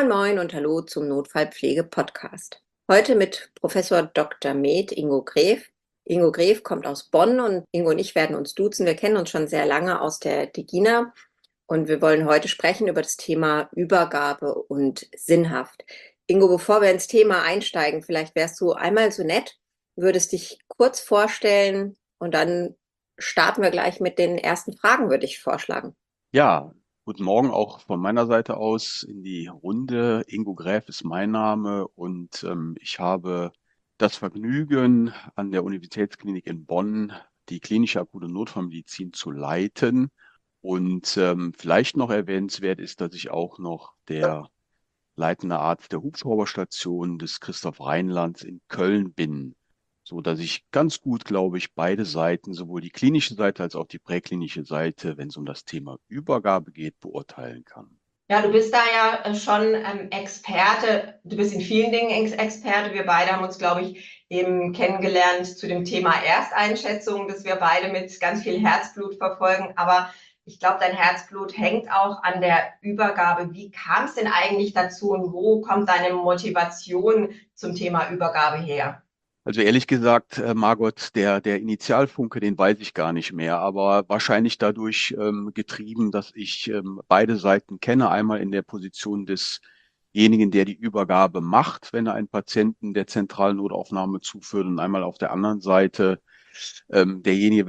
Moin Moin und hallo zum Notfallpflege-Podcast. Heute mit Professor Dr. Med Ingo Gref. Ingo Gref kommt aus Bonn und Ingo und ich werden uns duzen. Wir kennen uns schon sehr lange aus der DGINA und wir wollen heute sprechen über das Thema Übergabe und sinnhaft. Ingo, bevor wir ins Thema einsteigen, vielleicht wärst du einmal so nett, würdest dich kurz vorstellen und dann starten wir gleich mit den ersten Fragen, würde ich vorschlagen. Ja, guten Morgen auch von meiner Seite aus in die Runde. Ingo Gräf ist mein Name und ich habe das Vergnügen, an der Universitätsklinik in Bonn die klinische akute Notfallmedizin zu leiten. Und vielleicht noch erwähnenswert ist, dass ich auch noch der leitender Arzt der Hubschrauberstation des Christoph Rheinlands in Köln bin, so dass ich ganz gut, glaube ich, beide Seiten, sowohl die klinische Seite als auch die präklinische Seite, wenn es um das Thema Übergabe geht, beurteilen kann. Ja, du bist da ja schon Experte. Du bist in vielen Dingen Experte. Wir beide haben uns, glaube ich, eben kennengelernt zu dem Thema Ersteinschätzung, das wir beide mit ganz viel Herzblut verfolgen. Aber ich glaube, dein Herzblut hängt auch an der Übergabe. Wie kam es denn eigentlich dazu und wo kommt deine Motivation zum Thema Übergabe her? Also ehrlich gesagt, Margot, der Initialfunke, den weiß ich gar nicht mehr, aber wahrscheinlich dadurch getrieben, dass ich beide Seiten kenne. Einmal in der Position desjenigen, der die Übergabe macht, wenn er einen Patienten der zentralen Notaufnahme zuführt, und einmal auf der anderen Seite derjenige,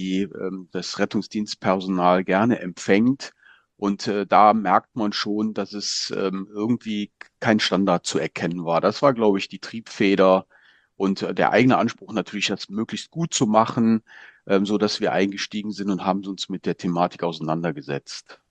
das Rettungsdienstpersonal gerne empfängt. Und da merkt man schon, dass es irgendwie kein Standard zu erkennen war. Das war, glaube ich, die Triebfeder und der eigene Anspruch natürlich, das möglichst gut zu machen, so dass wir eingestiegen sind und haben uns mit der Thematik auseinandergesetzt.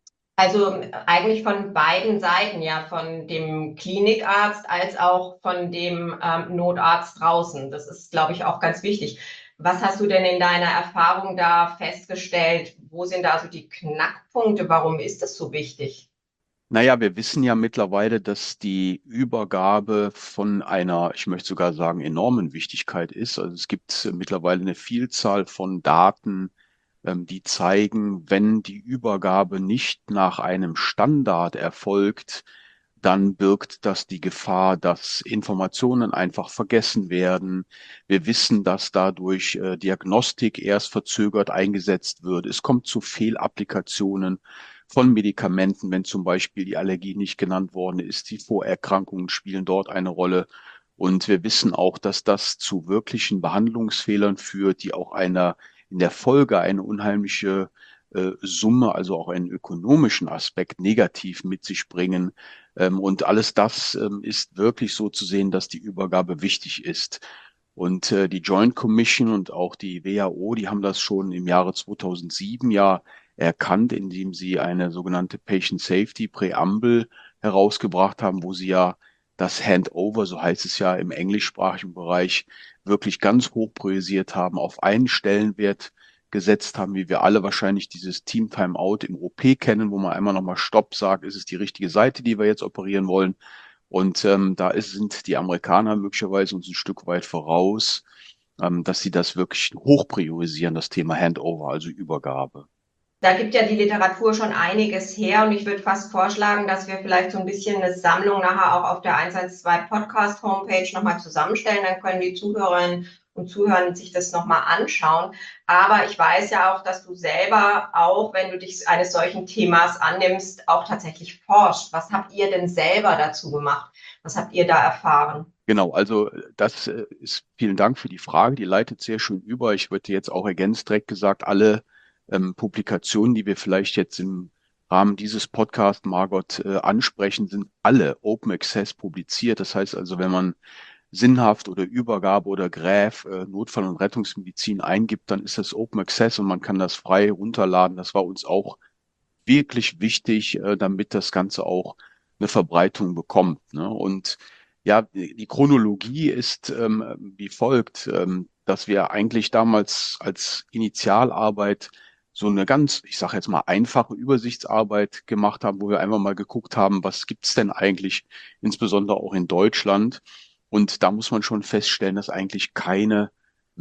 Also eigentlich von beiden Seiten, ja, von dem Klinikarzt als auch von dem Notarzt draußen. Das ist, glaube ich, auch ganz wichtig. Was hast du denn in deiner Erfahrung da festgestellt? Wo sind da so die Knackpunkte? Warum ist das so wichtig? Naja, wir wissen ja mittlerweile, dass die Übergabe von einer, ich möchte sogar sagen, enormen Wichtigkeit ist. Also es gibt mittlerweile eine Vielzahl von Daten, die zeigen, wenn die Übergabe nicht nach einem Standard erfolgt, dann birgt das die Gefahr, dass Informationen einfach vergessen werden. Wir wissen, dass dadurch Diagnostik erst verzögert eingesetzt wird. Es kommt zu Fehlapplikationen von Medikamenten, wenn zum Beispiel die Allergie nicht genannt worden ist. Die Vorerkrankungen spielen dort eine Rolle. Und wir wissen auch, dass das zu wirklichen Behandlungsfehlern führt, die auch in der Folge eine unheimliche Summe, also auch einen ökonomischen Aspekt negativ mit sich bringen. Und alles das ist wirklich so zu sehen, dass die Übergabe wichtig ist. Und die Joint Commission und auch die WHO, die haben das schon im Jahre 2007 ja erkannt, indem sie eine sogenannte Patient Safety Präambel herausgebracht haben, wo sie ja das Handover, so heißt es ja im englischsprachigen Bereich, wirklich ganz hoch priorisiert haben, auf einen Stellenwert gesetzt haben, wie wir alle wahrscheinlich dieses Team Timeout im OP kennen, wo man einmal nochmal Stopp sagt, ist es die richtige Seite, die wir jetzt operieren wollen. Und sind die Amerikaner möglicherweise uns ein Stück weit voraus, dass sie das wirklich hoch priorisieren, das Thema Handover, also Übergabe. Da gibt ja die Literatur schon einiges her und ich würde fast vorschlagen, dass wir vielleicht so ein bisschen eine Sammlung nachher auch auf der 112 Podcast Homepage nochmal zusammenstellen. Dann können die Zuhörerinnen und Zuhörer sich das nochmal anschauen. Aber ich weiß ja auch, dass du selber auch, wenn du dich eines solchen Themas annimmst, auch tatsächlich forscht. Was habt ihr denn selber dazu gemacht? Was habt ihr da erfahren? Genau, also das ist, vielen Dank für die Frage, die leitet sehr schön über. Ich würde jetzt auch ergänzt direkt gesagt, alle Publikationen, die wir vielleicht jetzt im Rahmen dieses Podcast, Margot, ansprechen, sind alle Open Access publiziert. Das heißt also, wenn man sinnhaft oder Übergabe oder Gräf, Notfall- und Rettungsmedizin eingibt, dann ist das Open Access und man kann das frei runterladen. Das war uns auch wirklich wichtig, damit das Ganze auch eine Verbreitung bekommt. Ne? Und ja, die Chronologie ist wie folgt, dass wir eigentlich damals als Initialarbeit so eine ganz, ich sage jetzt mal, einfache Übersichtsarbeit gemacht haben, wo wir einfach mal geguckt haben, was gibt's denn eigentlich, insbesondere auch in Deutschland. Und da muss man schon feststellen, dass eigentlich keine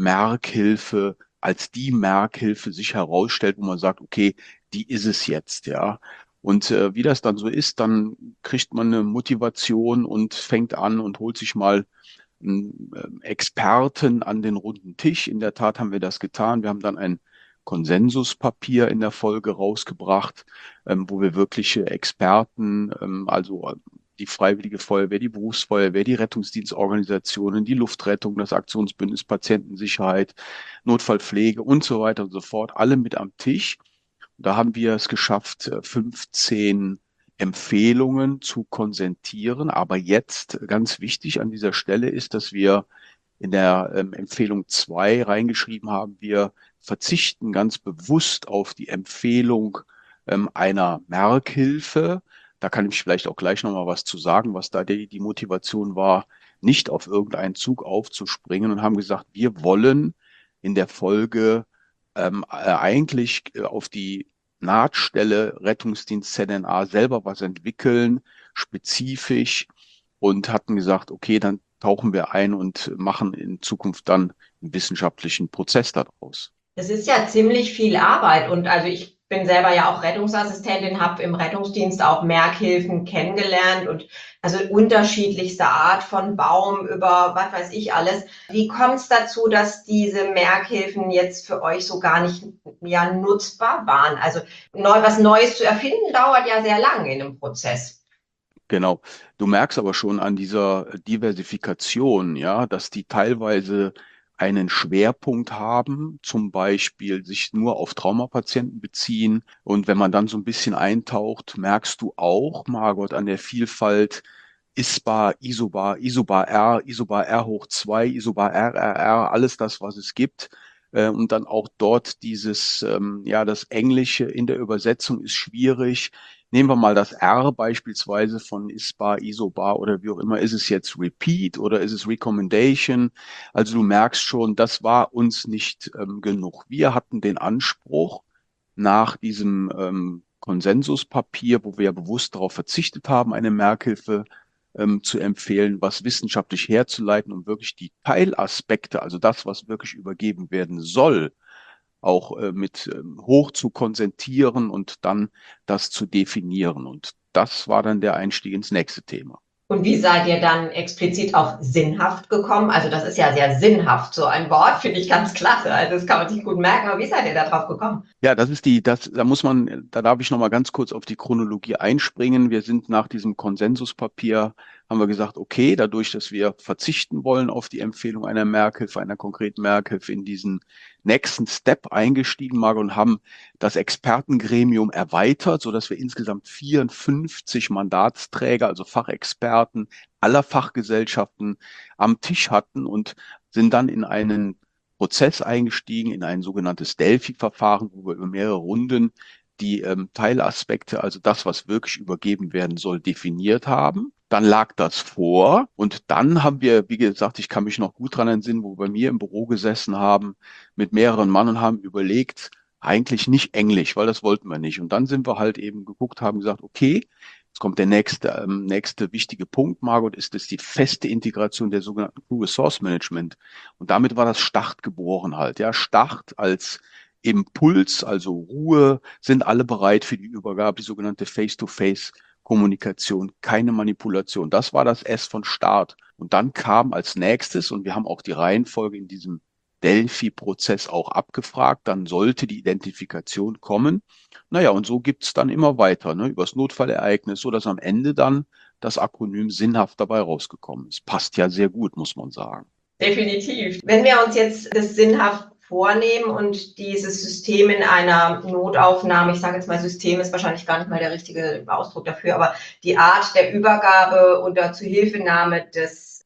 Merkhilfe als die Merkhilfe sich herausstellt, wo man sagt, okay, die ist es jetzt, ja. Und wie das dann so ist, dann kriegt man eine Motivation und fängt an und holt sich mal einen Experten an den runden Tisch. In der Tat haben wir das getan. Wir haben dann ein Konsensuspapier in der Folge rausgebracht, wo wir wirkliche Experten, also die Freiwillige Feuerwehr, die Berufsfeuerwehr, die Rettungsdienstorganisationen, die Luftrettung, das Aktionsbündnis Patientensicherheit, Notfallpflege und so weiter und so fort, alle mit am Tisch. Da haben wir es geschafft, 15 Empfehlungen zu konsentieren. Aber jetzt ganz wichtig an dieser Stelle ist, dass wir in der Empfehlung 2 reingeschrieben haben, wir verzichten ganz bewusst auf die Empfehlung einer Merkhilfe. Da kann ich vielleicht auch gleich nochmal was zu sagen, was da die Motivation war, nicht auf irgendeinen Zug aufzuspringen und haben gesagt, wir wollen in der Folge eigentlich auf die Nahtstelle Rettungsdienst ZNA selber was entwickeln, spezifisch und hatten gesagt, okay, dann tauchen wir ein und machen in Zukunft dann einen wissenschaftlichen Prozess daraus. Es ist ja ziemlich viel Arbeit und also ich bin selber ja auch Rettungsassistentin, habe im Rettungsdienst auch Merkhilfen kennengelernt und also unterschiedlichste Art von Baum über was weiß ich alles. Wie kommt es dazu, dass diese Merkhilfen jetzt für euch so gar nicht ja, nutzbar waren? Also was Neues zu erfinden dauert ja sehr lange in einem Prozess. Genau. Du merkst aber schon an dieser Diversifikation, ja, dass die teilweise einen Schwerpunkt haben, zum Beispiel sich nur auf Traumapatienten beziehen. Und wenn man dann so ein bisschen eintaucht, merkst du auch, Margot, an der Vielfalt ISBA, ISOBA, ISOBA R, ISOBA R hoch 2, ISOBA RRR, alles das, was es gibt. Und dann auch dort ja, das Englische in der Übersetzung ist schwierig. Nehmen wir mal das R beispielsweise von ISBA, ISOBA oder wie auch immer. Ist es jetzt Repeat oder ist es Recommendation? Also du merkst schon, das war uns nicht genug. Wir hatten den Anspruch nach diesem Konsensuspapier, wo wir ja bewusst darauf verzichtet haben, eine Merkhilfe zu empfehlen, was wissenschaftlich herzuleiten, um wirklich die Teilaspekte, also das, was wirklich übergeben werden soll, auch mit hoch zu konsentieren und dann das zu definieren. Und das war dann der Einstieg ins nächste Thema. Und wie seid ihr dann explizit auf sinnhaft gekommen? Also das ist ja sehr sinnhaft, so ein Wort, finde ich ganz klasse. Also das kann man sich gut merken, aber wie seid ihr da drauf gekommen? Ja, da darf ich noch mal ganz kurz auf die Chronologie einspringen. Wir sind nach diesem Konsensuspapier, haben wir gesagt, okay, dadurch, dass wir verzichten wollen auf die Empfehlung einer Merkhilfe, einer konkreten Merkhilfe, in diesen nächsten Step eingestiegen, Margot, und haben das Expertengremium erweitert, sodass wir insgesamt 54 Mandatsträger, also Fachexperten aller Fachgesellschaften am Tisch hatten und sind dann in einen Prozess eingestiegen, in ein sogenanntes Delphi-Verfahren, wo wir über mehrere Runden die Teilaspekte, also das, was wirklich übergeben werden soll, definiert haben. Dann lag das vor und dann haben wir, wie gesagt, ich kann mich noch gut dran entsinnen, wo wir bei mir im Büro gesessen haben mit mehreren Mann und haben überlegt, eigentlich nicht Englisch, weil das wollten wir nicht. Und dann sind wir halt eben geguckt, haben gesagt, okay, jetzt kommt der nächste wichtige Punkt, Margot, ist es die feste Integration der sogenannten Crew Resource Management. Und damit war das Start geboren halt. Ja, Start als Impuls, also Ruhe, sind alle bereit für die Übergabe, die sogenannte Face-to-Face-Kommunikation, keine Manipulation. Das war das S von Start. Und dann kam als nächstes, und wir haben auch die Reihenfolge in diesem Delphi-Prozess auch abgefragt, dann sollte die Identifikation kommen. Naja, und so gibt's dann immer weiter, ne, übers Notfallereignis, so dass am Ende dann das Akronym sinnhaft dabei rausgekommen ist. Passt ja sehr gut, muss man sagen. Definitiv. Wenn wir uns jetzt das sinnhaft vornehmen und dieses System in einer Notaufnahme, ich sage jetzt mal System ist wahrscheinlich gar nicht mal der richtige Ausdruck dafür, aber die Art der Übergabe unter Zuhilfenahme des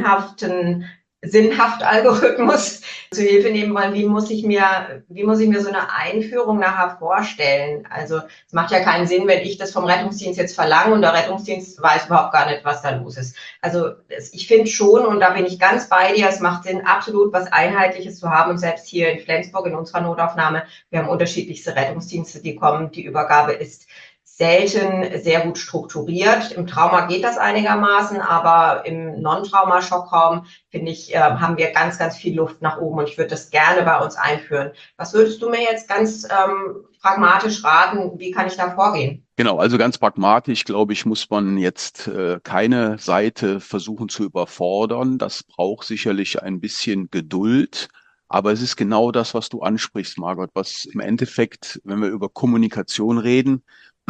Sinnhaft-Algorithmus zu Hilfe nehmen wollen, wie muss ich mir so eine Einführung nachher vorstellen? Also es macht ja keinen Sinn, wenn ich das vom Rettungsdienst jetzt verlange und der Rettungsdienst weiß überhaupt gar nicht, was da los ist. Also ich finde schon, und da bin ich ganz bei dir, es macht Sinn, absolut was Einheitliches zu haben. Und selbst hier in Flensburg in unserer Notaufnahme, wir haben unterschiedlichste Rettungsdienste, die kommen. Die Übergabe ist selten sehr gut strukturiert. Im Trauma geht das einigermaßen, aber im Non-Trauma-Schockraum, finde ich, haben wir ganz, ganz viel Luft nach oben und ich würde das gerne bei uns einführen. Was würdest du mir jetzt ganz pragmatisch raten? Wie kann ich da vorgehen? Genau, also ganz pragmatisch, glaube ich, muss man jetzt keine Seite versuchen zu überfordern. Das braucht sicherlich ein bisschen Geduld. Aber es ist genau das, was du ansprichst, Margot, was im Endeffekt, wenn wir über Kommunikation reden,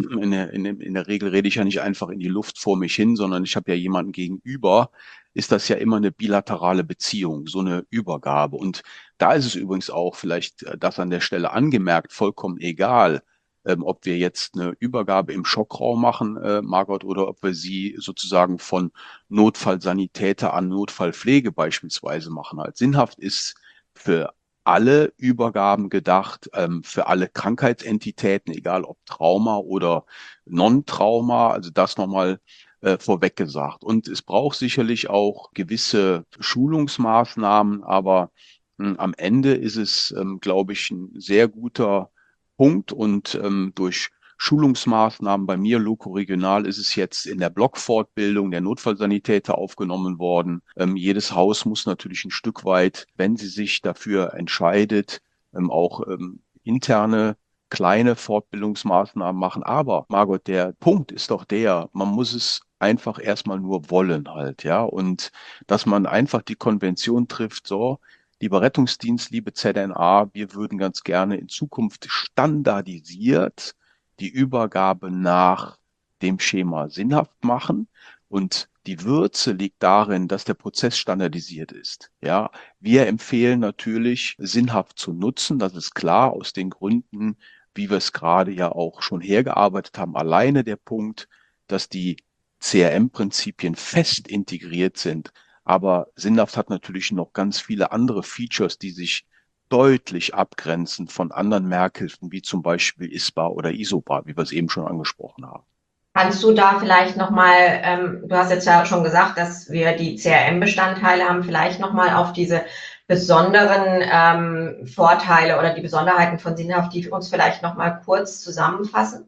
in der Regel rede ich ja nicht einfach in die Luft vor mich hin, sondern ich habe ja jemanden gegenüber, ist das ja immer eine bilaterale Beziehung, so eine Übergabe. Und da ist es übrigens auch vielleicht das an der Stelle angemerkt, vollkommen egal, ob wir jetzt eine Übergabe im Schockraum machen, Margot, oder ob wir sie sozusagen von Notfallsanitäter an Notfallpflege beispielsweise machen. Halt sinnhaft ist für alle Übergaben gedacht, für alle Krankheitsentitäten, egal ob Trauma oder Non-Trauma, also das nochmal vorweg gesagt. Und es braucht sicherlich auch gewisse Schulungsmaßnahmen, aber am Ende ist es, glaube ich, ein sehr guter Punkt und durch Schulungsmaßnahmen bei mir, Loco Regional, ist es jetzt in der Blockfortbildung der Notfallsanitäter aufgenommen worden. Jedes Haus muss natürlich ein Stück weit, wenn sie sich dafür entscheidet, auch interne kleine Fortbildungsmaßnahmen machen. Aber Margot, der Punkt ist doch der, man muss es einfach erstmal nur wollen halt, ja, und dass man einfach die Konvention trifft, so, lieber Rettungsdienst, liebe ZNA, wir würden ganz gerne in Zukunft standardisiert die Übergabe nach dem Schema sinnhaft machen. Und die Würze liegt darin, dass der Prozess standardisiert ist. Ja, wir empfehlen natürlich, sinnhaft zu nutzen. Das ist klar aus den Gründen, wie wir es gerade ja auch schon hergearbeitet haben. Alleine der Punkt, dass die CRM-Prinzipien fest integriert sind. Aber Sinnhaft hat natürlich noch ganz viele andere Features, die sich deutlich abgrenzen von anderen Merkhilfen, wie zum Beispiel ISPA oder ISOPA, wie wir es eben schon angesprochen haben. Kannst du da vielleicht nochmal, du hast jetzt ja schon gesagt, dass wir die CRM-Bestandteile haben, vielleicht nochmal auf diese besonderen Vorteile oder die Besonderheiten von Sinnhaft, die uns vielleicht nochmal kurz zusammenfassen?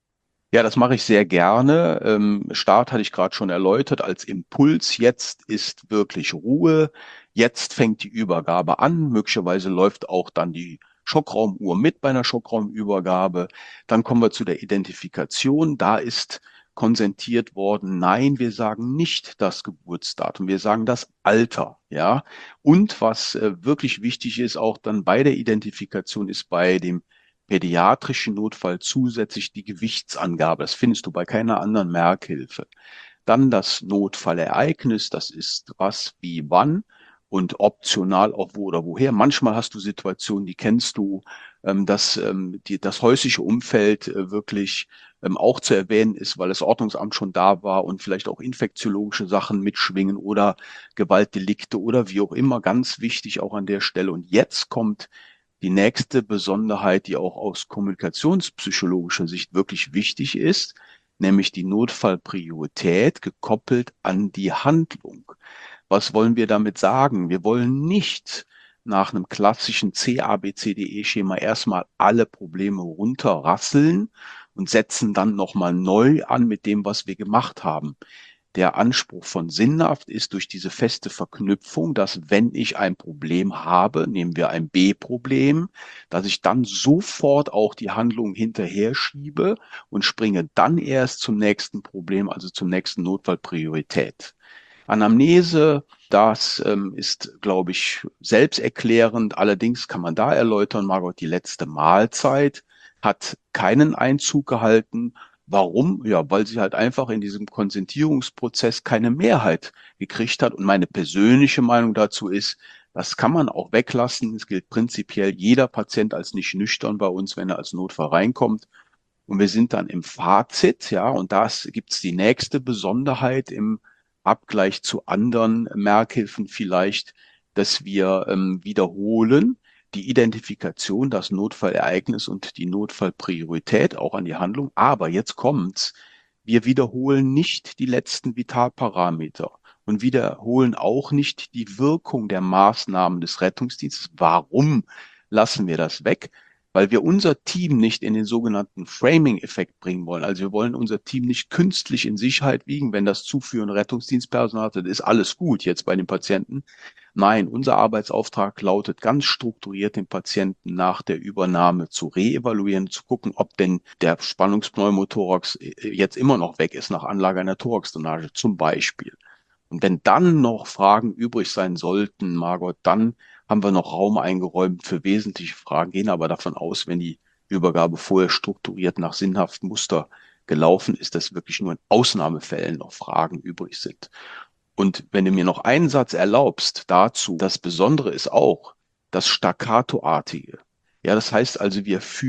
Ja, das mache ich sehr gerne. Start hatte ich gerade schon erläutert als Impuls. Jetzt ist wirklich Ruhe. Jetzt fängt die Übergabe an. Möglicherweise läuft auch dann die Schockraumuhr mit bei einer Schockraumübergabe. Dann kommen wir zu der Identifikation. Da ist konsentiert worden, nein, wir sagen nicht das Geburtsdatum, wir sagen das Alter, ja. Und was wirklich wichtig ist, auch dann bei der Identifikation ist bei dem pädiatrischen Notfall zusätzlich die Gewichtsangabe. Das findest du bei keiner anderen Merkhilfe. Dann das Notfallereignis, das ist was, wie, wann und optional auch wo oder woher. Manchmal hast du Situationen, die kennst du, dass das häusliche Umfeld wirklich auch zu erwähnen ist, weil das Ordnungsamt schon da war und vielleicht auch infektiologische Sachen mitschwingen oder Gewaltdelikte oder wie auch immer. Ganz wichtig auch an der Stelle. Und jetzt kommt die nächste Besonderheit, die auch aus kommunikationspsychologischer Sicht wirklich wichtig ist, nämlich die Notfallpriorität gekoppelt an die Handlung. Was wollen wir damit sagen? Wir wollen nicht nach einem klassischen CABCDE-Schema erstmal alle Probleme runterrasseln und setzen dann nochmal neu an mit dem, was wir gemacht haben. Der Anspruch von Sinnhaft ist durch diese feste Verknüpfung, dass wenn ich ein Problem habe, nehmen wir ein B-Problem, dass ich dann sofort auch die Handlung hinterher schiebe und springe dann erst zum nächsten Problem, also zum nächsten Notfallpriorität. Anamnese, das ist, glaube ich, selbsterklärend. Allerdings kann man da erläutern, Margot, die letzte Mahlzeit hat keinen Einzug gehalten. Warum? Ja, weil sie halt einfach in diesem Konsentierungsprozess keine Mehrheit gekriegt hat. Und meine persönliche Meinung dazu ist, das kann man auch weglassen. Es gilt prinzipiell jeder Patient als nicht nüchtern bei uns, wenn er als Notfall reinkommt. Und wir sind dann im Fazit, ja, und das gibt's die nächste Besonderheit im Abgleich zu anderen Merkhilfen vielleicht, dass wir wiederholen die Identifikation, das Notfallereignis und die Notfallpriorität auch an die Handlung. Aber jetzt kommt's. Wir wiederholen nicht die letzten Vitalparameter und wiederholen auch nicht die Wirkung der Maßnahmen des Rettungsdienstes. Warum lassen wir das weg? Weil wir unser Team nicht in den sogenannten Framing-Effekt bringen wollen. Also wir wollen unser Team nicht künstlich in Sicherheit wiegen, wenn das zuführende Rettungsdienstpersonal hat, dann ist alles gut jetzt bei den Patienten. Nein, unser Arbeitsauftrag lautet ganz strukturiert, den Patienten nach der Übernahme zu reevaluieren, zu gucken, ob denn der Spannungspneumothorax jetzt immer noch weg ist nach Anlage einer Thoraxdrainage zum Beispiel. Und wenn dann noch Fragen übrig sein sollten, Margot, dann haben wir noch Raum eingeräumt für wesentliche Fragen, gehen aber davon aus, wenn die Übergabe vorher strukturiert nach sinnhaftem Muster gelaufen ist, dass wirklich nur in Ausnahmefällen noch Fragen übrig sind. Und wenn du mir noch einen Satz erlaubst dazu, das Besondere ist auch das Staccatoartige. Ja, das heißt also,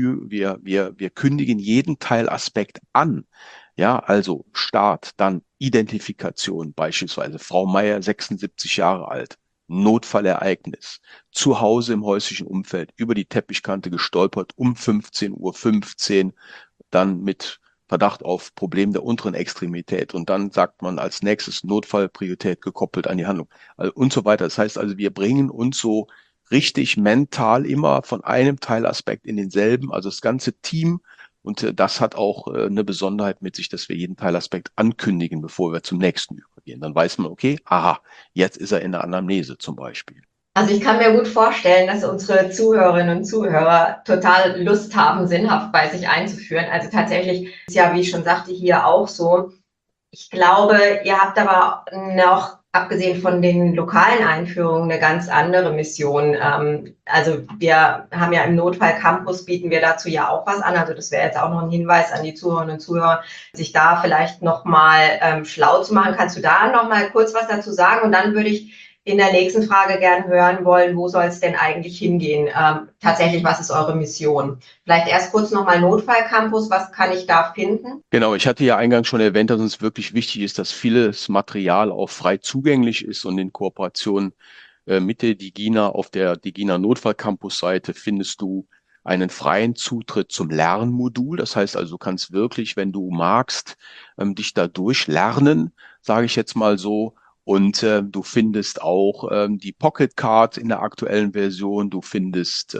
wir kündigen jeden Teilaspekt an. Ja, also Start, dann Identifikation, beispielsweise Frau Meier, 76 Jahre alt, Notfallereignis, zu Hause im häuslichen Umfeld, über die Teppichkante gestolpert, um 15:15 Uhr, dann mit Verdacht auf Problem der unteren Extremität. Und dann sagt man als nächstes Notfallpriorität gekoppelt an die Handlung und so weiter. Das heißt also, wir bringen uns so richtig mental immer von einem Teilaspekt in denselben, also das ganze Team. Und das hat auch eine Besonderheit mit sich, dass wir jeden Teilaspekt ankündigen, bevor wir zum nächsten übergehen. Dann weiß man, okay, aha, jetzt ist er in der Anamnese zum Beispiel. Also ich kann mir gut vorstellen, dass unsere Zuhörerinnen und Zuhörer total Lust haben, sinnhaft bei sich einzuführen. Also tatsächlich ist ja, wie ich schon sagte, hier auch so. Ich glaube, ihr habt aber noch, abgesehen von den lokalen Einführungen, eine ganz andere Mission. Also wir haben ja im Notfallcampus, bieten wir dazu ja auch was an. Also das wäre jetzt auch noch ein Hinweis an die Zuhörerinnen und Zuhörer, sich da vielleicht nochmal schlau zu machen. Kannst du da nochmal kurz was dazu sagen? Und dann würde ich in der nächsten Frage gern hören wollen, wo soll es denn eigentlich hingehen? Tatsächlich, was ist eure Mission? Vielleicht erst kurz nochmal Notfallcampus, was kann ich da finden? Genau, ich hatte ja eingangs schon erwähnt, dass uns wirklich wichtig ist, dass vieles Material auch frei zugänglich ist und in Kooperation mit der DIGINA auf der DIGINA Notfallcampus-Seite findest du einen freien Zutritt zum Lernmodul. Das heißt also, du kannst wirklich, wenn du magst, dich da durchlernen, sage ich jetzt mal so. Und du findest auch die Pocket Card in der aktuellen Version. Du findest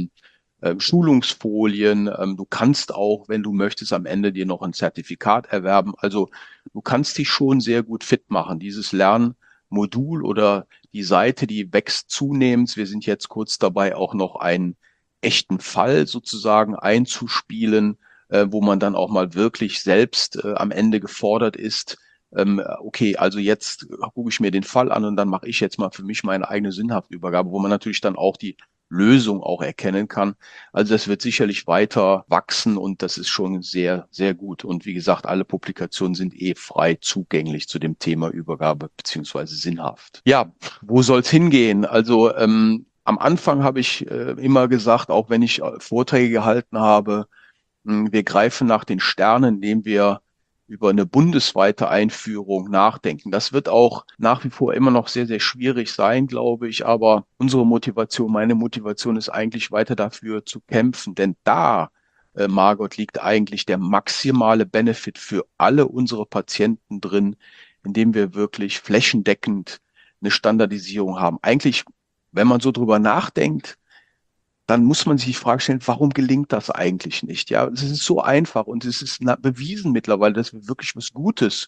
Schulungsfolien. Du kannst auch, wenn du möchtest, am Ende dir noch ein Zertifikat erwerben. Also du kannst dich schon sehr gut fit machen. Dieses Lernmodul oder die Seite, die wächst zunehmend. Wir sind jetzt kurz dabei, auch noch einen echten Fall sozusagen einzuspielen, wo man dann auch mal wirklich selbst am Ende gefordert ist. Okay, also jetzt gucke ich mir den Fall an und dann mache ich jetzt mal für mich meine eigene Sinnhaftübergabe, wo man natürlich dann auch die Lösung auch erkennen kann. Also das wird sicherlich weiter wachsen und das ist schon sehr, sehr gut. Und wie gesagt, alle Publikationen sind frei zugänglich zu dem Thema Übergabe beziehungsweise sinnhaft. Ja, wo soll es hingehen? Also am Anfang habe ich immer gesagt, auch wenn ich Vorträge gehalten habe, wir greifen nach den Sternen, indem wir über eine bundesweite Einführung nachdenken. Das wird auch nach wie vor immer noch sehr, sehr schwierig sein, glaube ich. Aber unsere Motivation, meine Motivation ist eigentlich weiter dafür zu kämpfen. Denn da, Margot, liegt eigentlich der maximale Benefit für alle unsere Patienten drin, indem wir wirklich flächendeckend eine Standardisierung haben. Eigentlich, wenn man so drüber nachdenkt, dann muss man sich die Frage stellen, warum gelingt das eigentlich nicht? Ja, es ist so einfach und es ist bewiesen mittlerweile, dass wir wirklich was Gutes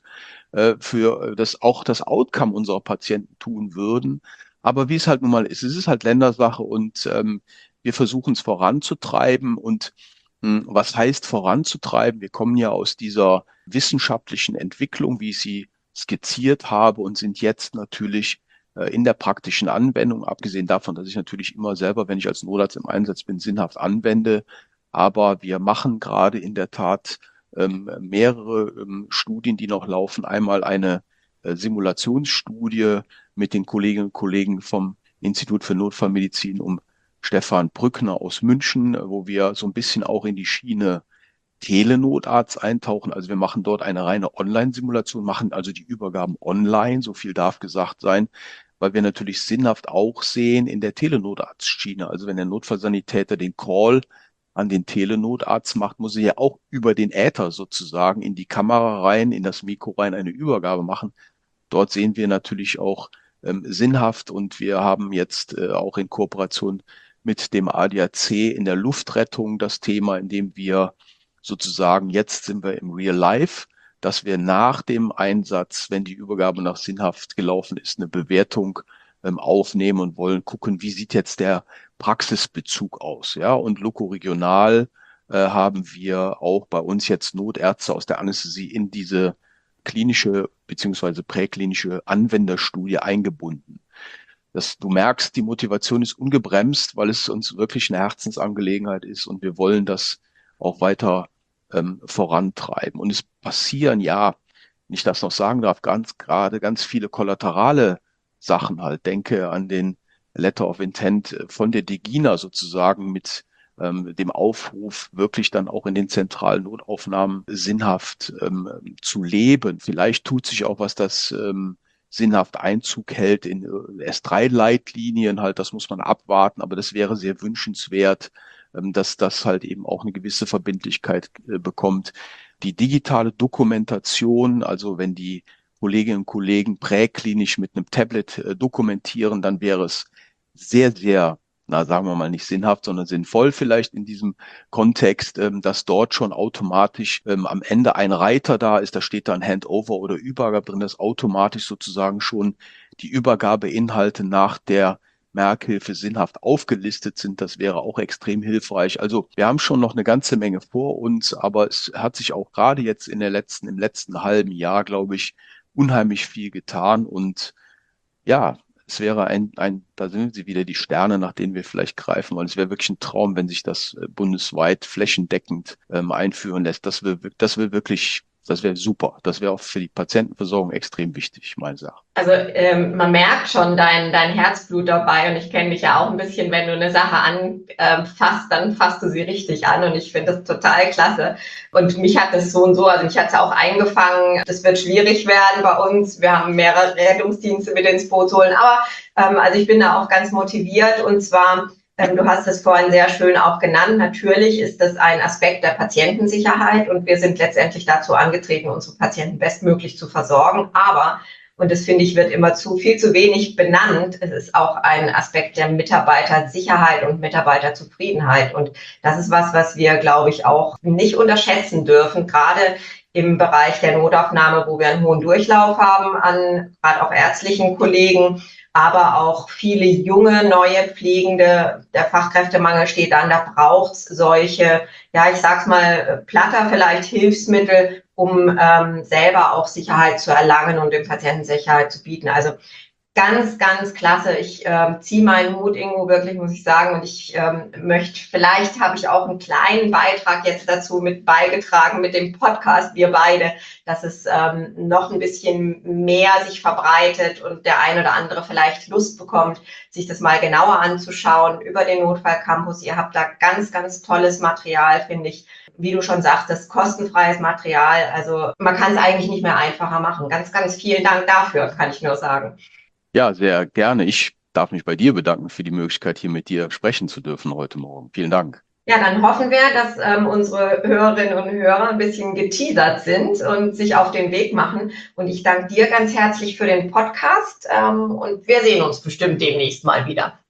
für das auch das Outcome unserer Patienten tun würden. Aber wie es halt nun mal ist, es ist halt Ländersache und wir versuchen es voranzutreiben. Und was heißt voranzutreiben? Wir kommen ja aus dieser wissenschaftlichen Entwicklung, wie ich sie skizziert habe, und sind jetzt natürlich in der praktischen Anwendung, abgesehen davon, dass ich natürlich immer selber, wenn ich als Notarzt im Einsatz bin, sinnhaft anwende. Aber wir machen gerade in der Tat mehrere Studien, die noch laufen. Einmal eine Simulationsstudie mit den Kolleginnen und Kollegen vom Institut für Notfallmedizin um Stefan Brückner aus München, wo wir so ein bisschen auch in die Schiene Telenotarzt eintauchen. Also wir machen dort eine reine Online-Simulation, machen also die Übergaben online, so viel darf gesagt sein, weil wir natürlich sinnhaft auch sehen in der Telenotarztschiene. Also wenn der Notfallsanitäter den Call an den Telenotarzt macht, muss er ja auch über den Äther sozusagen in die Kamera rein, in das Mikro rein eine Übergabe machen. Dort sehen wir natürlich auch sinnhaft, und wir haben jetzt auch in Kooperation mit dem ADAC in der Luftrettung das Thema, in dem wir sozusagen, jetzt sind wir im Real Life, dass wir nach dem Einsatz, wenn die Übergabe nach sinnhaft gelaufen ist, eine Bewertung aufnehmen und wollen gucken, wie sieht jetzt der Praxisbezug aus. Ja, und lokoregional haben wir auch bei uns jetzt Notärzte aus der Anästhesie in diese klinische beziehungsweise präklinische Anwenderstudie eingebunden. Du merkst, die Motivation ist ungebremst, weil es uns wirklich eine Herzensangelegenheit ist und wir wollen das auch weiter vorantreiben. Und es passieren ja, wenn ich das noch sagen darf, ganz viele kollaterale Sachen halt. Denke an den Letter of Intent von der DEGINA sozusagen mit dem Aufruf, wirklich dann auch in den zentralen Notaufnahmen sinnhaft zu leben. Vielleicht tut sich auch was, das sinnhaft Einzug hält in S3-Leitlinien, halt, das muss man abwarten, aber das wäre sehr wünschenswert, dass das halt eben auch eine gewisse Verbindlichkeit bekommt. Die digitale Dokumentation, also wenn die Kolleginnen und Kollegen präklinisch mit einem Tablet dokumentieren, dann wäre es sehr, sehr, sagen wir mal nicht sinnhaft, sondern sinnvoll vielleicht in diesem Kontext, dass dort schon automatisch am Ende ein Reiter da ist, da steht dann Handover oder Übergabe drin, dass automatisch sozusagen schon die Übergabeinhalte nach der Merkhilfe sinnhaft aufgelistet sind. Das wäre auch extrem hilfreich. Also wir haben schon noch eine ganze Menge vor uns, aber es hat sich auch gerade jetzt im letzten halben Jahr, glaube ich, unheimlich viel getan. Und ja, es wäre da sind sie wieder die Sterne, nach denen wir vielleicht greifen wollen. Es wäre wirklich ein Traum, wenn sich das bundesweit flächendeckend einführen lässt. Das wäre super. Das wäre auch für die Patientenversorgung extrem wichtig, meines Erachtens. Also man merkt schon dein Herzblut dabei und ich kenne dich ja auch ein bisschen, wenn du eine Sache anfasst, dann fasst du sie richtig an und ich finde das total klasse. Und mich hat das so und so, also mich hat es auch eingefangen, das wird schwierig werden bei uns. Wir haben mehrere Rettungsdienste mit ins Boot zu holen, aber also ich bin da auch ganz motiviert und zwar du hast es vorhin sehr schön auch genannt. Natürlich ist das ein Aspekt der Patientensicherheit und wir sind letztendlich dazu angetreten, unsere Patienten bestmöglich zu versorgen. Aber, und das finde ich, wird immer viel zu wenig benannt, es ist auch ein Aspekt der Mitarbeitersicherheit und Mitarbeiterzufriedenheit. Und das ist was wir, glaube ich, auch nicht unterschätzen dürfen, gerade im Bereich der Notaufnahme, wo wir einen hohen Durchlauf haben an gerade auch ärztlichen Kollegen, aber auch viele junge, neue Pflegende. Der Fachkräftemangel steht an, da braucht's solche, ja, ich sag's mal, platter vielleicht Hilfsmittel, um selber auch Sicherheit zu erlangen und dem Patienten Sicherheit zu bieten. Also ganz, ganz klasse. Ich ziehe meinen Hut, Ingo, wirklich, muss ich sagen. Und ich vielleicht habe ich auch einen kleinen Beitrag jetzt dazu mit beigetragen mit dem Podcast, wir beide, dass es noch ein bisschen mehr sich verbreitet und der ein oder andere vielleicht Lust bekommt, sich das mal genauer anzuschauen über den Notfallcampus. Ihr habt da ganz, ganz tolles Material, finde ich. Wie du schon sagtest, kostenfreies Material. Also man kann es eigentlich nicht mehr einfacher machen. Ganz, ganz vielen Dank dafür, kann ich nur sagen. Ja, sehr gerne. Ich darf mich bei dir bedanken für die Möglichkeit, hier mit dir sprechen zu dürfen heute Morgen. Vielen Dank. Ja, dann hoffen wir, dass unsere Hörerinnen und Hörer ein bisschen geteasert sind und sich auf den Weg machen. Und ich danke dir ganz herzlich für den Podcast und wir sehen uns bestimmt demnächst mal wieder.